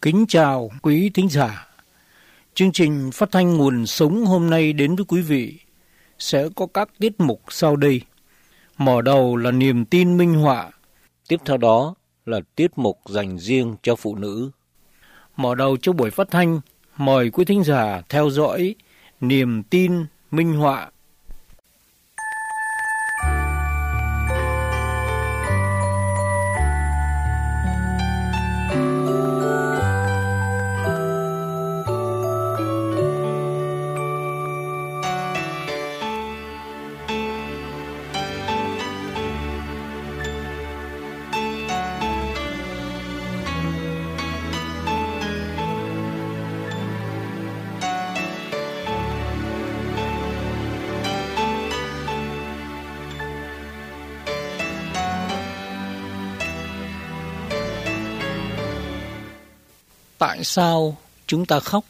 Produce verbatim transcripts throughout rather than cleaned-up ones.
Kính chào quý thính giả. Chương trình phát thanh Nguồn Sống hôm nay đến với quý vị sẽ có các tiết mục sau đây. Mở đầu là niềm tin minh họa. Tiếp theo đó là tiết mục dành riêng cho phụ nữ. Mở đầu cho buổi phát thanh, mời quý thính giả theo dõi niềm tin minh họa. Tại sao chúng ta khóc?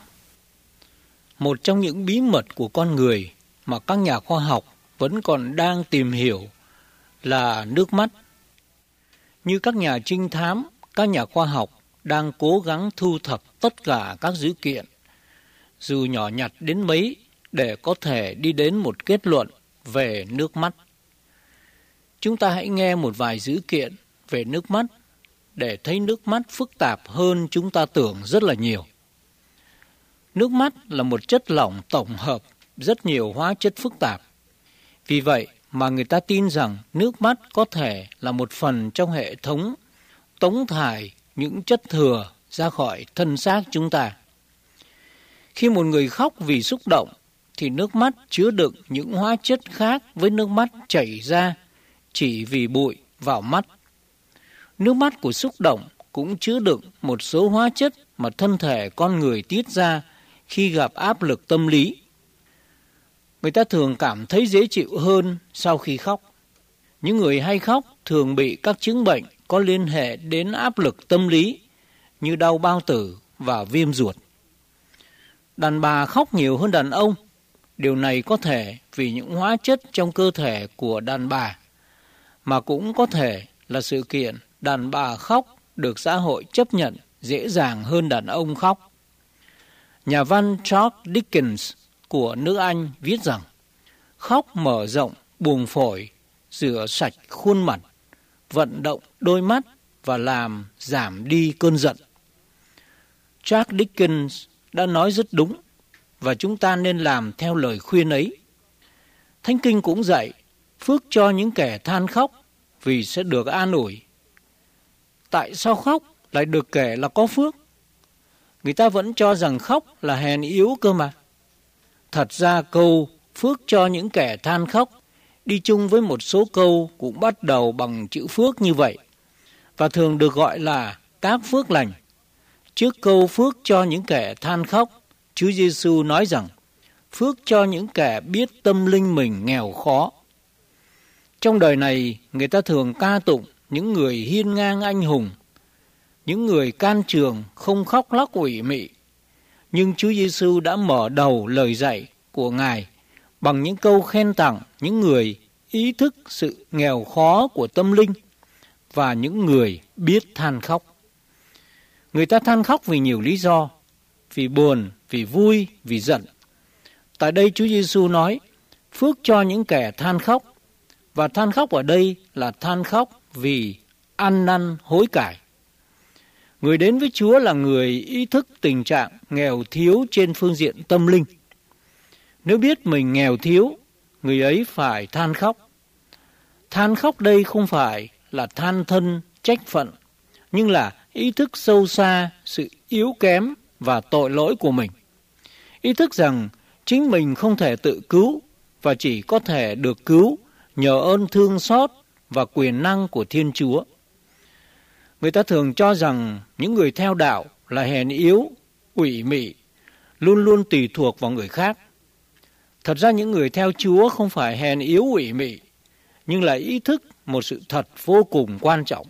Một trong những bí mật của con người mà các nhà khoa học vẫn còn đang tìm hiểu là nước mắt. Như các nhà trinh thám, các nhà khoa học đang cố gắng thu thập tất cả các dữ kiện, dù nhỏ nhặt đến mấy, để có thể đi đến một kết luận về nước mắt. Chúng ta hãy nghe một vài dữ kiện về nước mắt để thấy nước mắt phức tạp hơn chúng ta tưởng rất là nhiều. Nước mắt là một chất lỏng tổng hợp rất nhiều hóa chất phức tạp. Vì vậy mà người ta tin rằng nước mắt có thể là một phần trong hệ thống tống thải những chất thừa ra khỏi thân xác chúng ta. Khi một người khóc vì xúc động thì nước mắt chứa đựng những hóa chất khác với nước mắt chảy ra chỉ vì bụi vào mắt. Nước mắt của xúc động cũng chứa đựng một số hóa chất mà thân thể con người tiết ra khi gặp áp lực tâm lý. Người ta thường cảm thấy dễ chịu hơn sau khi khóc. Những người hay khóc thường bị các chứng bệnh có liên hệ đến áp lực tâm lý như đau bao tử và viêm ruột. Đàn bà khóc nhiều hơn đàn ông. Điều này có thể vì những hóa chất trong cơ thể của đàn bà, mà cũng có thể là sự kiện đàn bà khóc được xã hội chấp nhận dễ dàng hơn đàn ông khóc. Nhà văn Charles Dickens của nước Anh viết rằng khóc mở rộng buồng phổi, rửa sạch khuôn mặt, vận động đôi mắt và làm giảm đi cơn giận. Charles Dickens đã nói rất đúng và chúng ta nên làm theo lời khuyên ấy. Thánh Kinh cũng dạy phước cho những kẻ than khóc vì sẽ được an ủi. Tại sao khóc lại được kể là có phước? Người ta vẫn cho rằng khóc là hèn yếu cơ mà. Thật ra câu phước cho những kẻ than khóc đi chung với một số câu cũng bắt đầu bằng chữ phước như vậy, và thường được gọi là các phước lành. Trước câu phước cho những kẻ than khóc, Chúa Giêsu nói rằng phước cho những kẻ biết tâm linh mình nghèo khó. Trong đời này, người ta thường ca tụng những người hiên ngang anh hùng, những người can trường không khóc lóc ủy mị. Nhưng Chúa Giêsu đã mở đầu lời dạy của Ngài bằng những câu khen tặng những người ý thức sự nghèo khó của tâm linh và những người biết than khóc. Người ta than khóc vì nhiều lý do, vì buồn, vì vui, vì giận. Tại đây Chúa Giêsu nói phước cho những kẻ than khóc, và than khóc ở đây là than khóc vì ăn năn hối cải. Người đến với Chúa là người ý thức tình trạng nghèo thiếu trên phương diện tâm linh. Nếu biết mình nghèo thiếu, người ấy phải than khóc. Than khóc đây không phải là than thân trách phận, nhưng là ý thức sâu xa sự yếu kém và tội lỗi của mình. Ý thức rằng chính mình không thể tự cứu và chỉ có thể được cứu nhờ ơn thương xót và quyền năng của Thiên Chúa. Người ta thường cho rằng những người theo đạo là hèn yếu, ủy mị, luôn luôn tùy thuộc vào người khác. Thật ra những người theo Chúa không phải hèn yếu ủy mị, nhưng là ý thức một sự thật vô cùng quan trọng.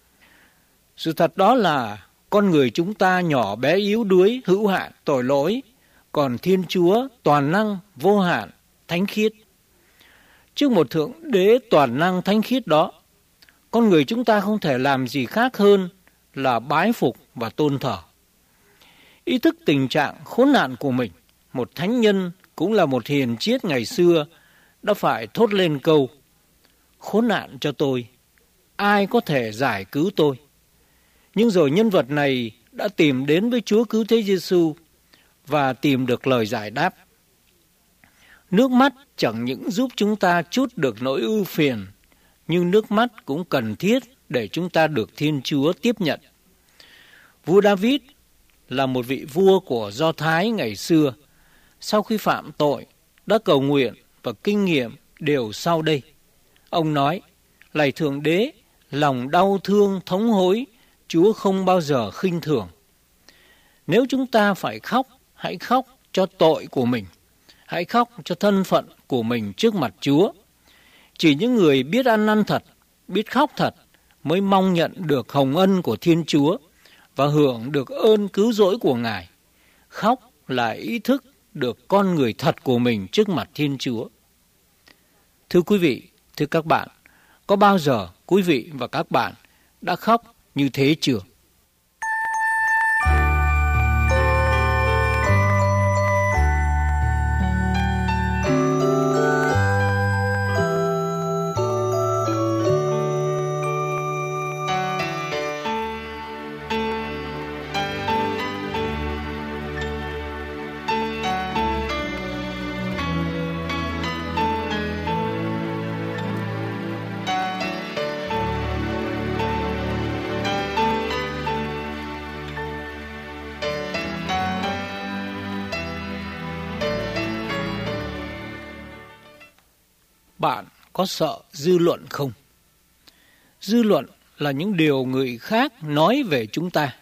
Sự thật đó là con người chúng ta nhỏ bé yếu đuối, hữu hạn, tội lỗi, còn Thiên Chúa toàn năng, vô hạn, thánh khiết. Trước một Thượng Đế toàn năng thánh khiết đó, con người chúng ta không thể làm gì khác hơn là bái phục và tôn thờ. Ý thức tình trạng khốn nạn của mình, một thánh nhân cũng là một hiền triết ngày xưa đã phải thốt lên câu: khốn nạn cho tôi, ai có thể giải cứu tôi? Nhưng rồi nhân vật này đã tìm đến với Chúa Cứu Thế Giêsu và tìm được lời giải đáp. Nước mắt chẳng những giúp chúng ta trút được nỗi ưu phiền, nhưng nước mắt cũng cần thiết để chúng ta được Thiên Chúa tiếp nhận. Vua David là một vị vua của Do Thái ngày xưa. Sau khi phạm tội, đã cầu nguyện và kinh nghiệm điều sau đây. Ông nói: lạy Thượng Đế, lòng đau thương thống hối, Chúa không bao giờ khinh thường. Nếu chúng ta phải khóc, hãy khóc cho tội của mình. Hãy khóc cho thân phận của mình trước mặt Chúa. Chỉ những người biết ăn năn thật, biết khóc thật mới mong nhận được hồng ân của Thiên Chúa và hưởng được ơn cứu rỗi của Ngài. Khóc là ý thức được con người thật của mình trước mặt Thiên Chúa. Thưa quý vị, thưa các bạn, có bao giờ quý vị và các bạn đã khóc như thế chưa? Bạn có sợ dư luận không? Dư luận là những điều người khác nói về chúng ta.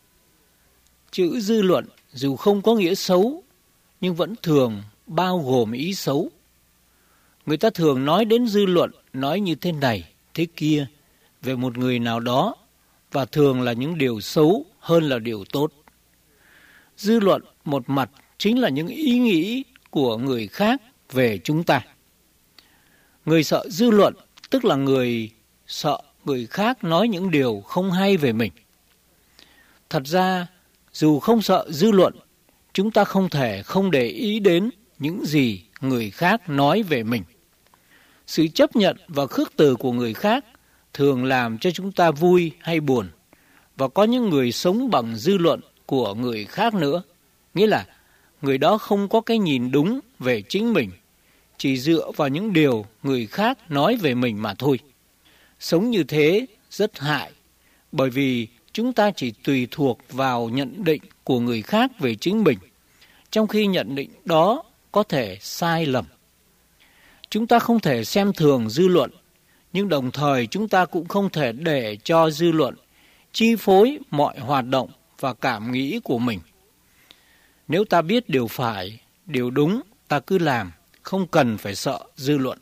Chữ dư luận dù không có nghĩa xấu, nhưng vẫn thường bao gồm ý xấu. Người ta thường nói đến dư luận, nói như thế này, thế kia, về một người nào đó, và thường là những điều xấu hơn là điều tốt. Dư luận một mặt chính là những ý nghĩ của người khác về chúng ta. Người sợ dư luận tức là người sợ người khác nói những điều không hay về mình. Thật ra, dù không sợ dư luận, chúng ta không thể không để ý đến những gì người khác nói về mình. Sự chấp nhận và khước từ của người khác thường làm cho chúng ta vui hay buồn. Và có những người sống bằng dư luận của người khác nữa. Nghĩa là người đó không có cái nhìn đúng về chính mình, chỉ dựa vào những điều người khác nói về mình mà thôi. Sống như thế rất hại, bởi vì chúng ta chỉ tùy thuộc vào nhận định của người khác về chính mình, trong khi nhận định đó có thể sai lầm. Chúng ta không thể xem thường dư luận, nhưng đồng thời chúng ta cũng không thể để cho dư luận chi phối mọi hoạt động và cảm nghĩ của mình. Nếu ta biết điều phải, điều đúng, ta cứ làm, không cần phải sợ dư luận.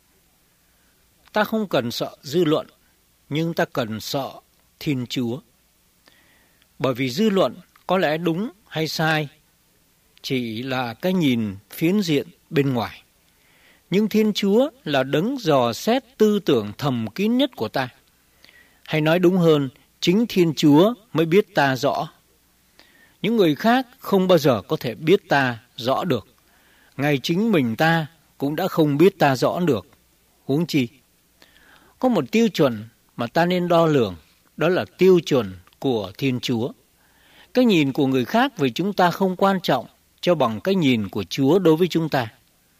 Ta không cần sợ dư luận, nhưng ta cần sợ Thiên Chúa. Bởi vì dư luận có lẽ đúng hay sai chỉ là cái nhìn phiến diện bên ngoài. Nhưng Thiên Chúa là đấng dò xét tư tưởng thầm kín nhất của ta. Hay nói đúng hơn, chính Thiên Chúa mới biết ta rõ. Những người khác không bao giờ có thể biết ta rõ được. Ngay chính mình ta cũng đã không biết ta rõ được. Huống chi, có một tiêu chuẩn mà ta nên đo lường, đó là tiêu chuẩn của Thiên Chúa. Cái nhìn của người khác về chúng ta không quan trọng cho bằng cái nhìn của Chúa đối với chúng ta.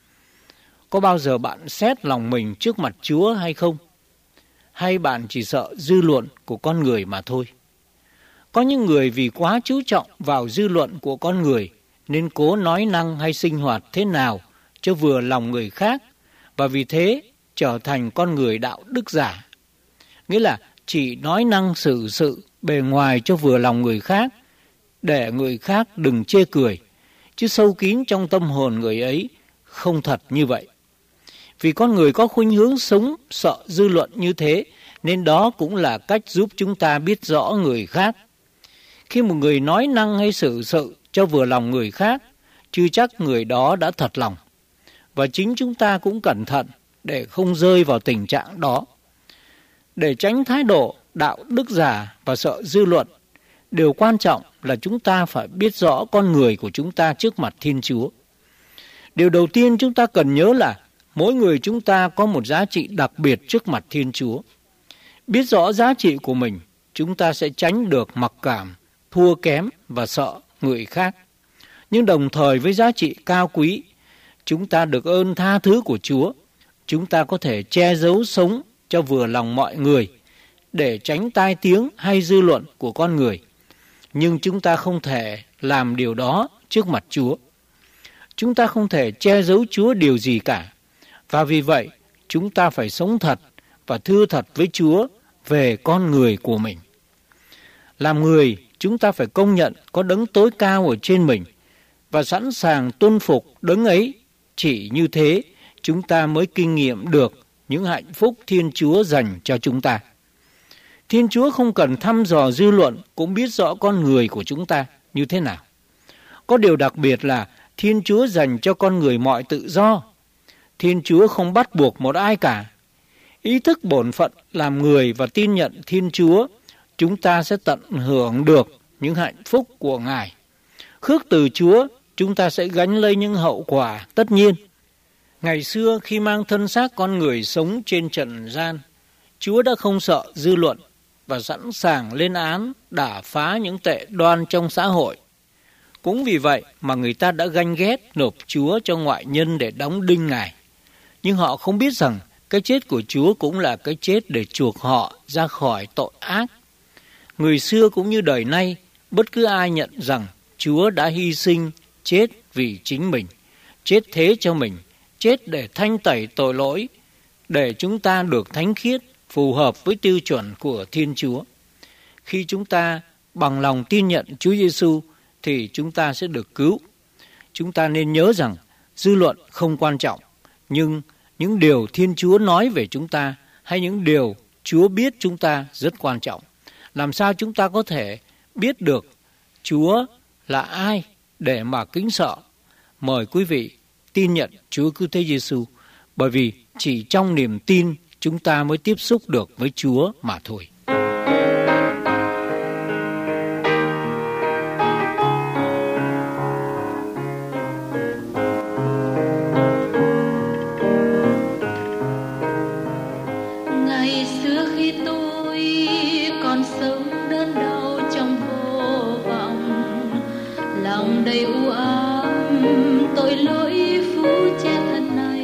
Có bao giờ bạn xét lòng mình trước mặt Chúa hay không? Hay bạn chỉ sợ dư luận của con người mà thôi? Có những người vì quá chú trọng vào dư luận của con người nên cố nói năng hay sinh hoạt thế nào cho vừa lòng người khác, và vì thế trở thành con người đạo đức giả. Nghĩa là chỉ nói năng xử sự bề ngoài cho vừa lòng người khác, để người khác đừng chê cười, chứ sâu kín trong tâm hồn người ấy không thật như vậy. Vì con người có khuynh hướng sống sợ dư luận như thế, nên đó cũng là cách giúp chúng ta biết rõ người khác. Khi một người nói năng hay xử sự cho vừa lòng người khác, chưa chắc người đó đã thật lòng. Và chính chúng ta cũng cẩn thận để không rơi vào tình trạng đó. Để tránh thái độ đạo đức giả và sợ dư luận, điều quan trọng là chúng ta phải biết rõ con người của chúng ta trước mặt Thiên Chúa. Điều đầu tiên chúng ta cần nhớ là mỗi người chúng ta có một giá trị đặc biệt trước mặt Thiên Chúa. Biết rõ giá trị của mình, chúng ta sẽ tránh được mặc cảm, thua kém và sợ người khác. Nhưng đồng thời với giá trị cao quý, chúng ta được ơn tha thứ của Chúa. Chúng ta có thể che giấu sống cho vừa lòng mọi người để tránh tai tiếng hay dư luận của con người. Nhưng chúng ta không thể làm điều đó trước mặt Chúa. Chúng ta không thể che giấu Chúa điều gì cả. Và vì vậy, chúng ta phải sống thật và thưa thật với Chúa về con người của mình. Làm người, chúng ta phải công nhận có đấng tối cao ở trên mình và sẵn sàng tuân phục đấng ấy. Chỉ như thế, chúng ta mới kinh nghiệm được những hạnh phúc Thiên Chúa dành cho chúng ta. Thiên Chúa không cần thăm dò dư luận cũng biết rõ con người của chúng ta như thế nào. Có điều đặc biệt là Thiên Chúa dành cho con người mọi tự do. Thiên Chúa không bắt buộc một ai cả. Ý thức bổn phận làm người và tin nhận Thiên Chúa, chúng ta sẽ tận hưởng được những hạnh phúc của Ngài. Khước từ Chúa, chúng ta sẽ gánh lấy những hậu quả tất nhiên. Ngày xưa khi mang thân xác con người sống trên trần gian, Chúa đã không sợ dư luận và sẵn sàng lên án, đả phá những tệ đoan trong xã hội. Cũng vì vậy mà người ta đã ganh ghét nộp Chúa cho ngoại nhân để đóng đinh Ngài. Nhưng họ không biết rằng cái chết của Chúa cũng là cái chết để chuộc họ ra khỏi tội ác. Người xưa cũng như đời nay, bất cứ ai nhận rằng Chúa đã hy sinh, chết vì chính mình, chết thế cho mình, chết để thanh tẩy tội lỗi, để chúng ta được thánh khiết, phù hợp với tiêu chuẩn của Thiên Chúa. Khi chúng ta bằng lòng tin nhận Chúa Giêsu thì chúng ta sẽ được cứu. Chúng ta nên nhớ rằng dư luận không quan trọng, nhưng những điều Thiên Chúa nói về chúng ta hay những điều Chúa biết chúng ta rất quan trọng. Làm sao chúng ta có thể biết được Chúa là ai để mà kính sợ? Mời quý vị tin nhận Chúa Cứu Thế Giêsu, bởi vì chỉ trong niềm tin chúng ta mới tiếp xúc được với Chúa mà thôi. Ngày xưa khi tôi còn sống đơn đau trong vô vọng, lòng đầy u ám, tội lỗi phú che thân này.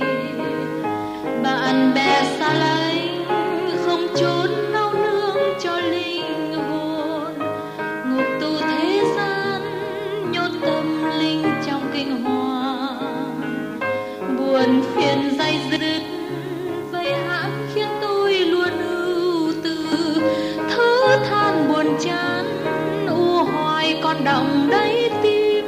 Bạn bè xa lánh không chốn nao nương cho linh hồn, ngục tù thế gian nhốt tâm linh trong kinh hoàng. Buồn phiền day dứt vây hãm khiến tôi luôn ưu tư, thở than buồn chán u hoài còn đọng đáy tim.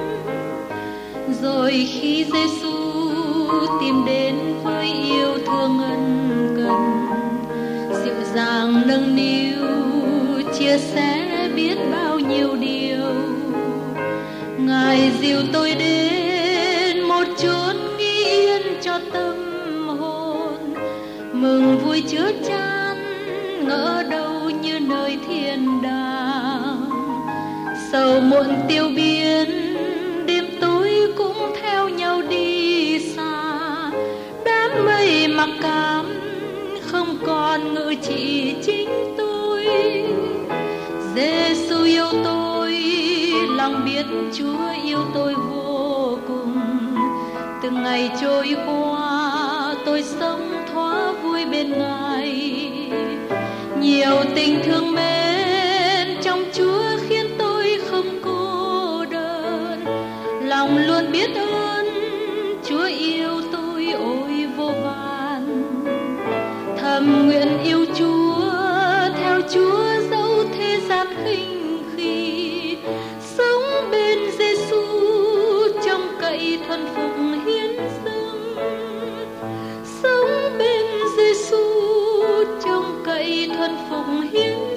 Rồi khi Giêsu tìm đến với yêu thương ân cần, dịu dàng nâng niu chia sẻ biết bao nhiêu điều, Ngài dìu tôi đến một chốn nghỉ yên cho tâm hồn, mừng vui chứa chan ngỡ đâu như nơi thiên đàng. Sầu muộn tiêu biến, đêm tối cũng theo nhau đi xa, đám mây mặc cảm không còn ngự trị chính tôi. Giêsu yêu tôi, lòng biết Chúa yêu tôi vô cùng. Từng ngày trôi qua tôi sống thỏa vui bên Ngài, nhiều tình thương mến trong Chúa khiến tôi không cô đơn. Lòng luôn biết ơn Chúa yêu tôi ôi vô vàn, thầm nguyện yêu Chúa theo Chúa dẫu thế gian khinh khi, sống bên Giêsu trong cậy thuần phục hiến dâng, sống bên Giêsu trong cậy thuần phục hiến